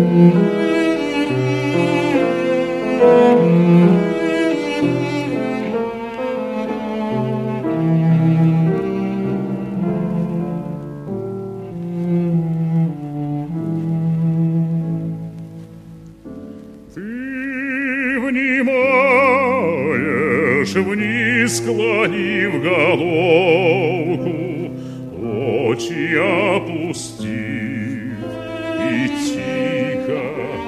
Вниз склонив головку, очи опустив и тихо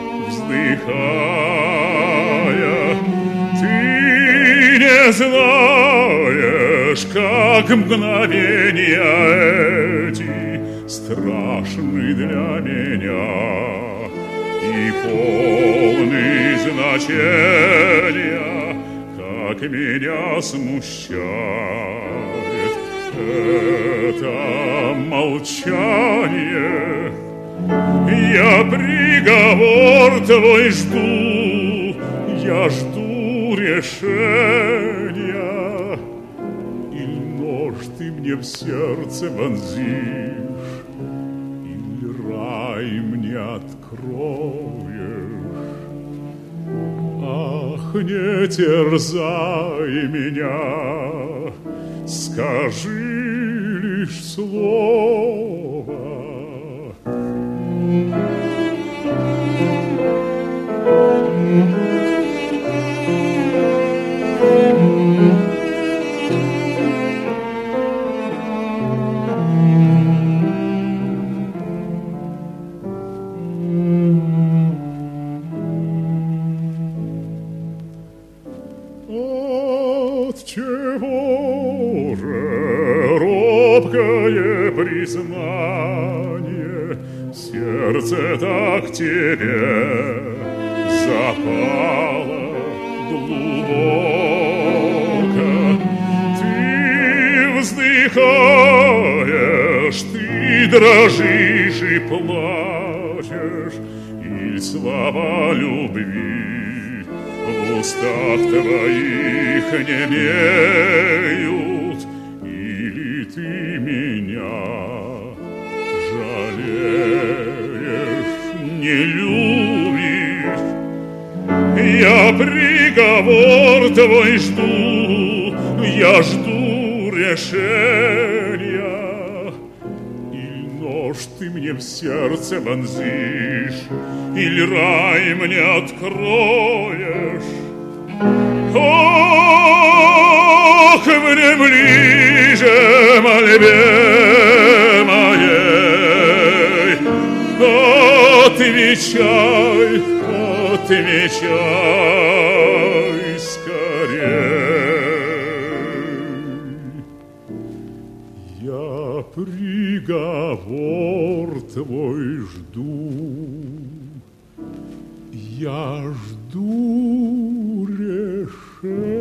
вздыхая, ты не знаешь, как мгновения эти страшны для меня и полны значения. Как меня смущает это молчание, я приговор твой жду, я жду решения. Или нож ты мне в сердце вонзишь, или рай мне откроешь. Ах, не терзай меня, скажи лишь слово. Отчего же робкое признание сердце так тебе запало глубоко? Ты вздыхаешь, ты дрожишь и плачешь, и слова любви в устах твоих немеют, или ты меня жалеешь, не любишь. Я приговор твой жду, я жду решения. Или нож ты мне в сердце вонзишь, или рай мне откроешь. Ох, внемли же мольбе моей, отвечай, отвечай скорей. Я приговор твой жду, я жду решения.